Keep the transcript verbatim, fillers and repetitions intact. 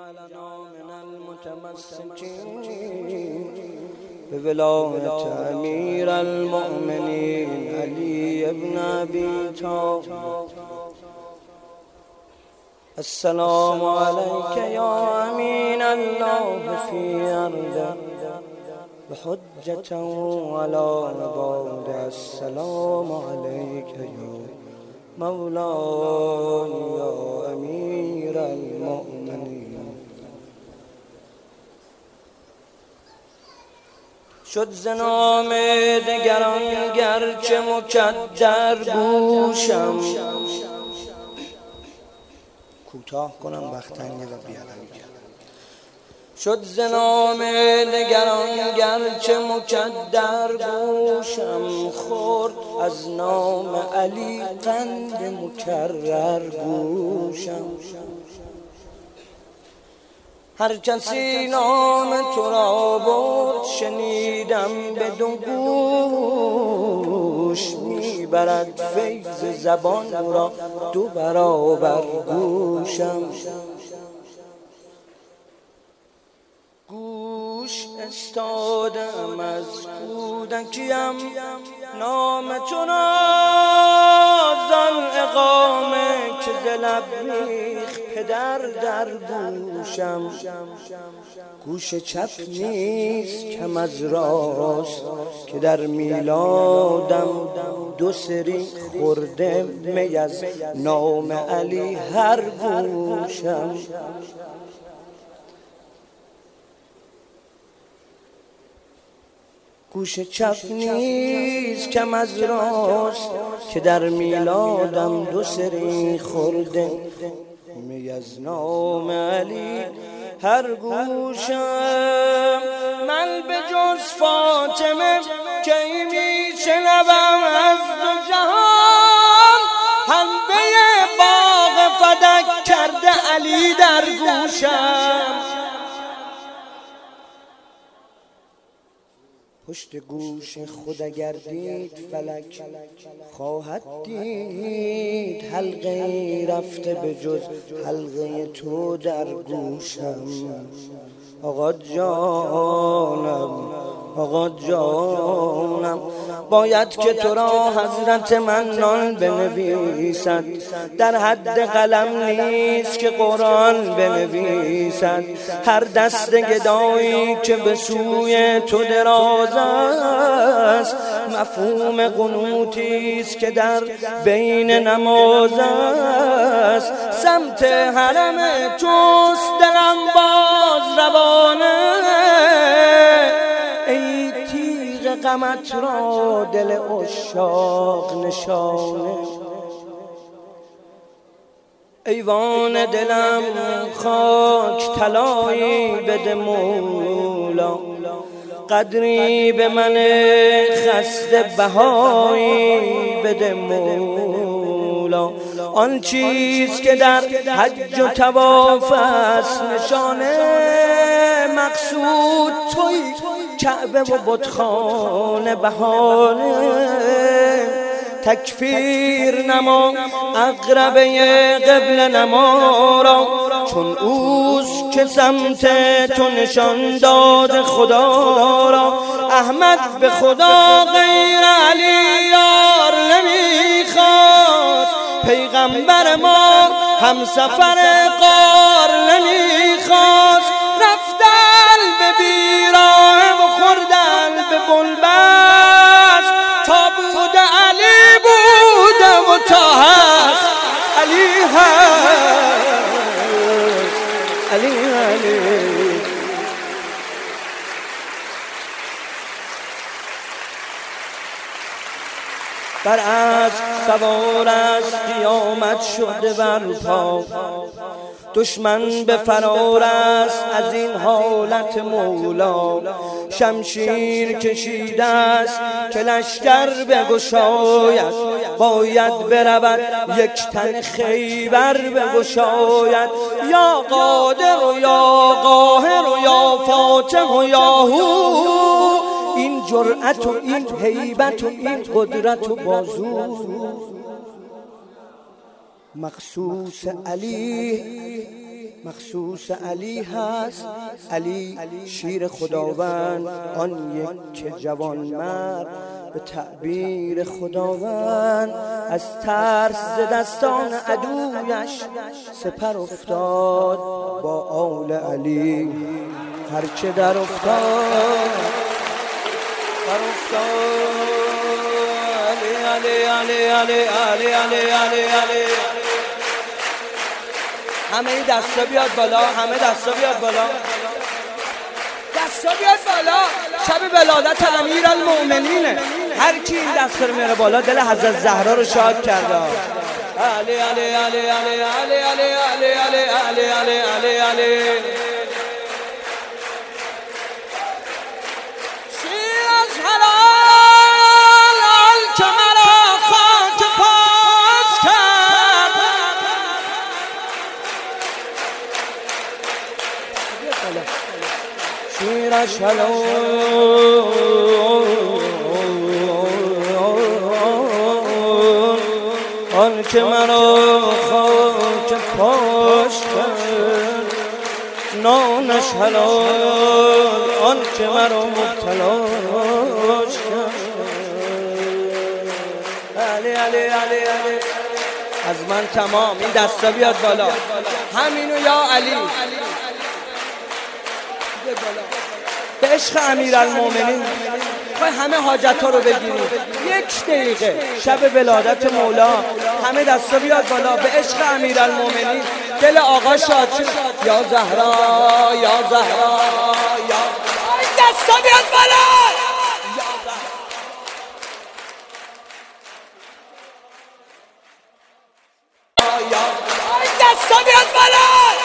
جعلنا من المتمسكين بولایت امیر المؤمنین علی ابن ابی طالب. السلام علیک یا امین الله فی ارضه بحجة ولا عباد. السلام علیک یا مولاي یا امیر المؤمنین. شد ز نام دگران گرچه مکدر گوشم. کوتاه کنم وقتنگه و بیادمی کردم. شد ز نام دگران گرچه مکدر گوشم. خورد از نام علی قند مکرر گوشم. هر کسی نام تو را برد شنیدم به دو گوش. میبرد فیض زبان را دو برابر گوشم. گوش استادم از کودکیم نام تو را زان اقامه که ز لب ریخت پدر در گوشم. گوش چپ نیست کم از راست که در میلادم دو سری خورده می از نام علی هر گوشم. گوش چپ نیست کم از راست که در میلادم دو سری خورده می از نام علی هر گوشم. من به جز فاطمه کی می شنوم از دو جهان حلبه باغ فدک کرده علی در گوشم. پشت گوش خود اگر دید فلک خواهد دید حلقه رفته به جز حلقه تو در گوشم. آقا جانم آقا جانم باید که تو را حضرت منان بنویسد. در حد قلم نیست که قرآن بنویسد. هر دست گدایی که به سوی تو دراز است مفهوم قنوتی است که در بین نماز است. سمت حرم توست دلم باز روانه ای تیغ غمت را دل عشاق نشانه. ایوان دلم خاک طلایی بده مولا قدری به من خسته بهایی بده مولا. آن چیز که در حج و طواف است نشانه مقصود توی کعبه و بتخانه بهانه. تکفیر نما اقربه قبل نما را چون اوست که سمت تو نشان داد خدا را. احمد به خدا غیر علی یار نمیخواست. پیغمبر ما هم سفر قار نمیخواست. رفتن به بیراه و خوردن به بنبست تا بود علی بوده و تا هست علی هست علی علی. بر اسب سوار است قیامت شده برپا. دشمن به فرار است از این حالت مولا. شمشیر کشیده است که لشکر بگشاید. باید برود یک تن خیبر بگشاید. یا قادر و یا قاهر و یا فاتح و یا هو. این جرأت و این هیبت و این قدرت و بازو مخصوص علی مخصوص علی هست. علی شیر خداوند، آن یک که جوان مرد به تعبیر خداوند از ترس ز دستان عدویش سپر افتاد با آل علی. هرچه در افتاد در افتاد علی علی علی علی علی علی علی. همه دستا بیاد بالا، همه دستا بیاد بالا، دستا بیاد بالا. شب ولادت امیرالمؤمنینه. هر کی این دستا رو میاره بالا دل حضرت زهرا رو شاد کرده. علی علی علی علی علی علی علی علی علی علی علی. شیر از حلال که مرا خاک پاک کرد. شیر از حلال آن که مرا خاک پاش کرد، نانش حلال آن که مرا مبتلاش کرد. علی علی علی علی. از من تمام. این دستا بیاد بالا. همینو یا علی. به عشق امیرالمؤمنین خواهی همه حاجت ها رو بگیریم. یک دقیقه شب ولادت مولا. همه دستا بیاد بالا. به عشق امیرالمؤمنین دل آقا شاد شد. یا زهرا یا زهرا یا دستا بیاد بالا. یا دستا بیاد بالا.